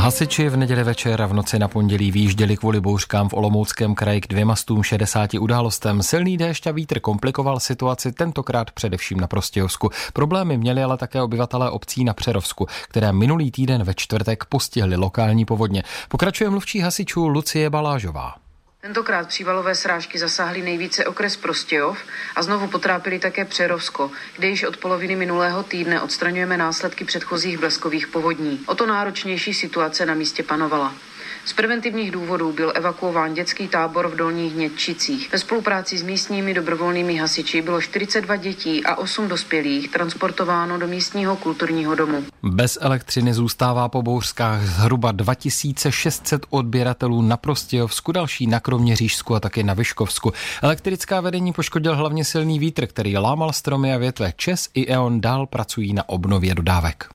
Hasiči v neděli večer a v noci na pondělí vyjížděli kvůli bouřkám v Olomouckém kraji k 260 událostem. Silný déšť a vítr komplikoval situaci tentokrát především na Prostějovsku. Problémy měli ale také obyvatelé obcí na Přerovsku, které minulý týden ve čtvrtek postihly lokální povodně. Pokračuje mluvčí hasičů Lucie Balážová. Tentokrát přívalové srážky zasáhly nejvíce okres Prostějov a znovu potrápili také Přerovsko, kde již od poloviny minulého týdne odstraňujeme následky předchozích bleskových povodní. O to náročnější situace na místě panovala. Z preventivních důvodů byl evakuován dětský tábor v Dolních Hnědčicích. Ve spolupráci s místními dobrovolnými hasiči bylo 42 dětí a 8 dospělých transportováno do místního kulturního domu. Bez elektřiny zůstává po bouřkách zhruba 2600 odběratelů na Prostějovsku, další na Kroměřížsku a taky na Vyškovsku. Elektrická vedení poškodil hlavně silný vítr, který lámal stromy a větve. ČEZ i E.ON dál pracují na obnově dodávek.